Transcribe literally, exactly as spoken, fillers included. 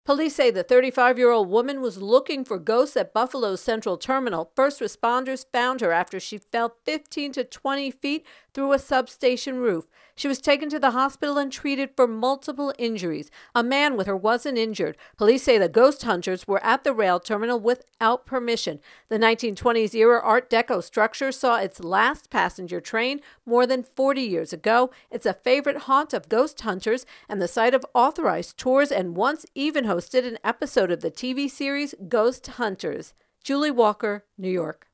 Police say the thirty-five-year-old woman was looking for ghosts at Buffalo's Central Terminal. First responders found her after she fell fifteen to twenty feet through a substation roof. She was taken to the hospital and treated for multiple injuries. A man with her wasn't injured. Police say the ghost hunters were at the rail terminal without permission. The nineteen twenties era Art Deco structure saw its last passenger train more than forty years ago. It's a favorite haunt of ghost hunters and the site of authorized tours, and once even hosted an episode of the T V series Ghost Hunters. Julie Walker, New York.